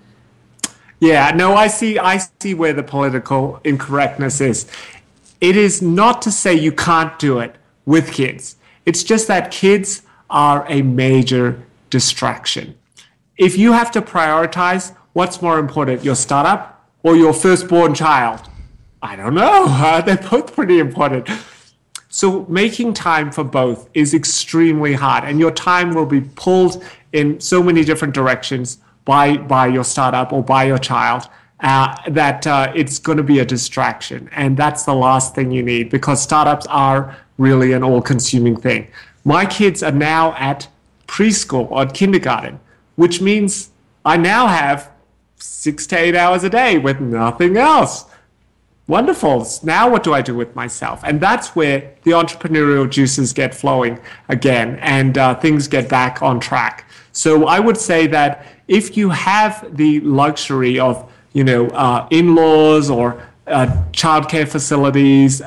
Yeah, no, I see where the political incorrectness is. It is not to say you can't do it with kids. It's just that kids are a major distraction. If you have to prioritize, what's more important, your startup or your firstborn child? I don't know. They're both pretty important. So making time for both is extremely hard, and your time will be pulled in so many different directions by your startup or by your child that it's going to be a distraction. And that's the last thing you need, because startups are really an all-consuming thing. My kids are now at preschool or kindergarten, which means I now have 6 to 8 hours a day with nothing else. Wonderful. Now what do I do with myself? And that's where the entrepreneurial juices get flowing again, and things get back on track. So I would say that if you have the luxury of, in-laws or childcare facilities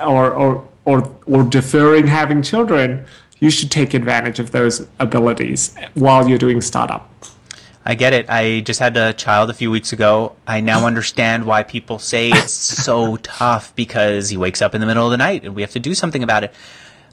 or deferring having children, you should take advantage of those abilities while you're doing startup. I get it. I just had a child a few weeks ago. I now understand why people say it's so tough, because he wakes up in the middle of the night and we have to do something about it.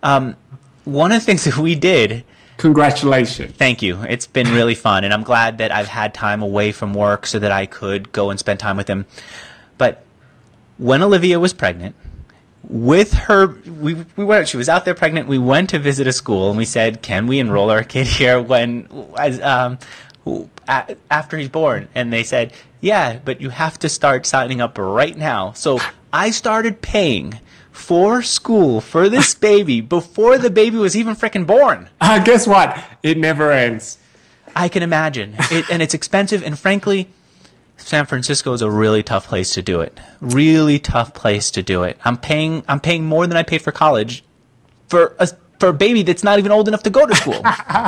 One of the things that we did... Congratulations. Thank you. It's been really fun, and I'm glad that I've had time away from work so that I could go and spend time with him. But when Olivia was pregnant, with her, she was out there pregnant. We went to visit a school, and we said, can we enroll our kid here after he's born? And they said, yeah, but you have to start signing up right now. So I started paying for school for this baby before the baby was even freaking born. Guess what? It never ends. I can imagine. And it's expensive, and frankly, San Francisco is a really tough place to do it. Really tough place to do it. I'm paying more than I paid for college for a baby that's not even old enough to go to school.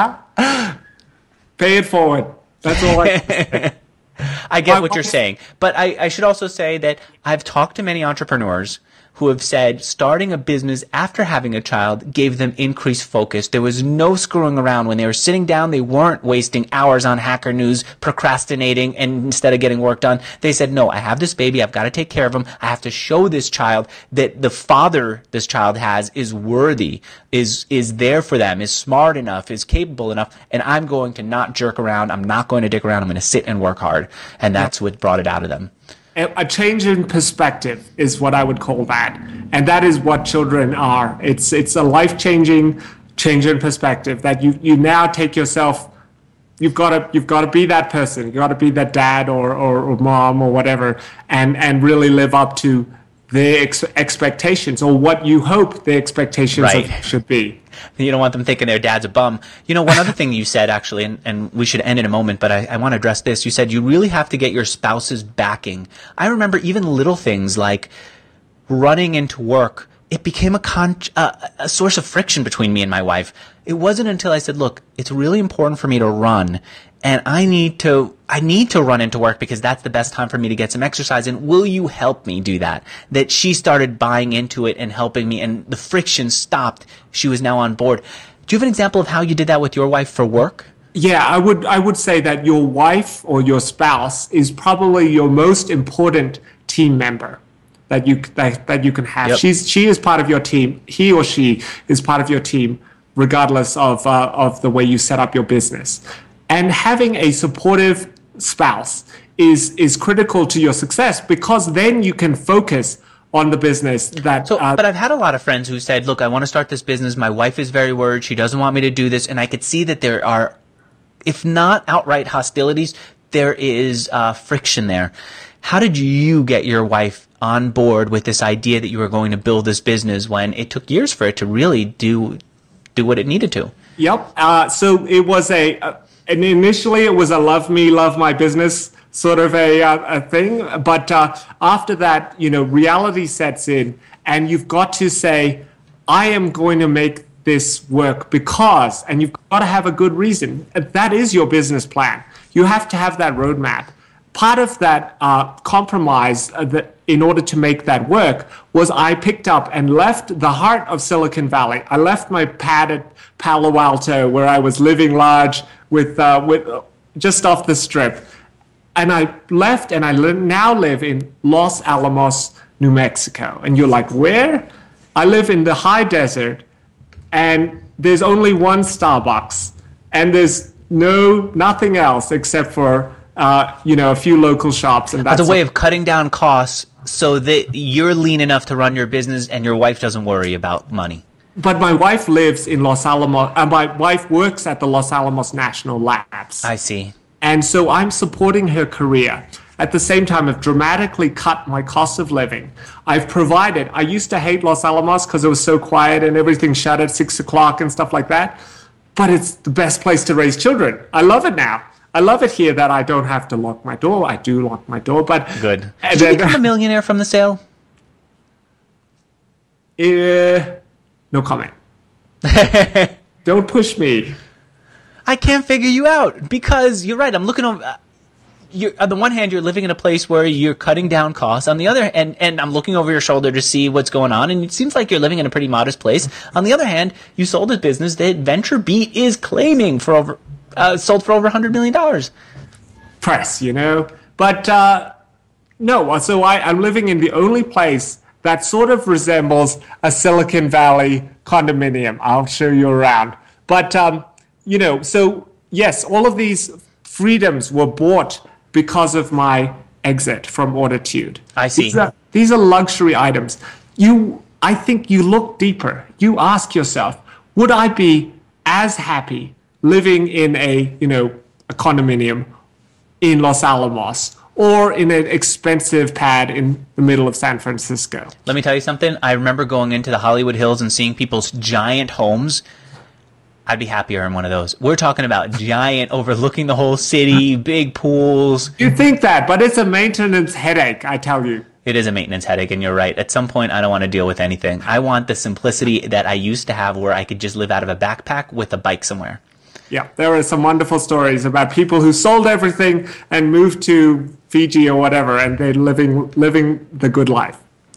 Pay it forward. That's all I can say. I get what you're saying. But I should also say that I've talked to many entrepreneurs who have said starting a business after having a child gave them increased focus. There was no screwing around. When they were sitting down, they weren't wasting hours on Hacker News, procrastinating, and instead of getting work done, they said, no, I have this baby. I've got to take care of him. I have to show this child that the father this child has is worthy, is there for them, is smart enough, is capable enough, and I'm going to not jerk around. I'm not going to dick around. I'm going to sit and work hard. And that's what brought it out of them. A change in perspective is what I would call that. And that is what children are. It's a life-changing change in perspective that you now take yourself, you've got to be that person. You've got to be that dad or mom or whatever, and really live up to their expectations, or what you hope their expectations should be. You don't want them thinking their dad's a bum. One other thing you said, actually, and we should end in a moment, but I want to address this. You said you really have to get your spouse's backing. I remember even little things like running into work. It became a source of friction between me and my wife. It wasn't until I said, look, it's really important for me to run, and I need to run into work because that's the best time for me to get some exercise, and will you help me do that? That she started buying into it and helping me, and the friction stopped. She was now on board. Do you have an example of how you did that with your wife for work? Yeah, I would say that your wife or your spouse is probably your most important team member that you can have. Yep. She is part of your team. He or she is part of your team, regardless of the way you set up your business. And having a supportive spouse is critical to your success, because then you can focus on the business that. So, but I've had a lot of friends who said, "Look, I want to start this business. My wife is very worried. She doesn't want me to do this," and I could see that there are, if not outright hostilities, there is friction there. How did you get your wife on board with this idea that you were going to build this business when it took years for it to really do what it needed to? Yep. So it was and initially it was a love me, love my business sort of a thing. But after that, reality sets in, and you've got to say, I am going to make this work because, and you've got to have a good reason. That is your business plan. You have to have that roadmap. Part of that compromise in order to make that work was I picked up and left the heart of Silicon Valley. I left my pad at Palo Alto, where I was living large with just off the strip. And I left, and I now live in Los Alamos, New Mexico. And you're like, where? I live in the high desert, and there's only one Starbucks, and there's nothing else except for a few local shops. And that's as a way of cutting down costs so that you're lean enough to run your business and your wife doesn't worry about money. But my wife lives in Los Alamos, and my wife works at the Los Alamos National Labs. I see. And so I'm supporting her career. At the same time, I've dramatically cut my cost of living. I used to hate Los Alamos because it was so quiet and everything shut at 6 o'clock and stuff like that. But it's the best place to raise children. I love it now. I love it here that I don't have to lock my door. I do lock my door, but... Good. Did you become a millionaire from the sale? No comment. Don't push me. I can't figure you out because you're right. I'm looking over... on the one hand, you're living in a place where you're cutting down costs. On the other, and I'm looking over your shoulder to see what's going on, and it seems like you're living in a pretty modest place. On the other hand, you sold a business that VentureBeat is claiming sold for over $100 million. Press, But no, so I'm living in the only place that sort of resembles a Silicon Valley condominium. I'll show you around. But, so yes, all of these freedoms were bought because of my exit from Auditude. I see. These are luxury items. I think you look deeper. You ask yourself, would I be as happy living in a condominium in Los Alamos or in an expensive pad in the middle of San Francisco? Let me tell you something. I remember going into the Hollywood Hills and seeing people's giant homes. I'd be happier in one of those. We're talking about giant, overlooking the whole city, big pools. You think that, but it's a maintenance headache, I tell you. It is a maintenance headache, and you're right. At some point, I don't want to deal with anything. I want the simplicity that I used to have where I could just live out of a backpack with a bike somewhere. Yeah, there are some wonderful stories about people who sold everything and moved to Fiji or whatever, and they're living the good life.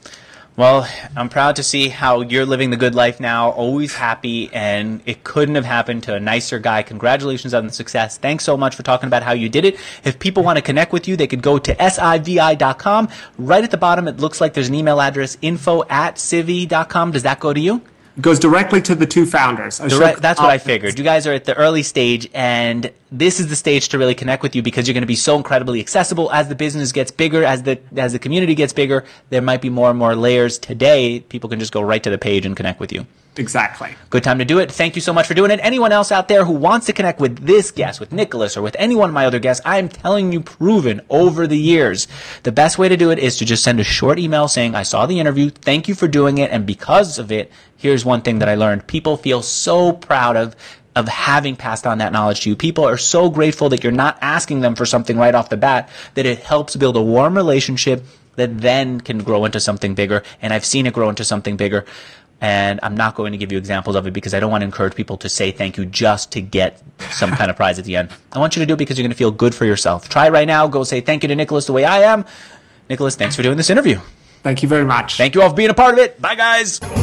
Well, I'm proud to see how you're living the good life now, always happy, and it couldn't have happened to a nicer guy. Congratulations on the success. Thanks so much for talking about how you did it. If people want to connect with you, they could go to sivi.com. Right at the bottom, it looks like there's an email address, info@civi.com. Does that go to you? It goes directly to the two founders. That's what I figured. You guys are at the early stage, and this is the stage to really connect with you because you're going to be so incredibly accessible. As the business gets bigger, as the community gets bigger, there might be more and more layers. Today, people can just go right to the page and connect with you. Exactly. Good time to do it. Thank you so much for doing it. Anyone else out there who wants to connect with this guest, with Nicholas, or with any one of my other guests, I am telling you, proven over the years, the best way to do it is to just send a short email saying, I saw the interview, thank you for doing it, and because of it, here's one thing that I learned. People feel so proud of having passed on that knowledge to you. People are so grateful that you're not asking them for something right off the bat, that it helps build a warm relationship that then can grow into something bigger, and I've seen it grow into something bigger. And I'm not going to give you examples of it because I don't want to encourage people to say thank you just to get some kind of prize at the end. I want you to do it because you're going to feel good for yourself. Try it right now. Go say thank you to Nicholas the way I am. Nicholas, thanks for doing this interview. Thank you very much. Thank you all for being a part of it. Bye, guys.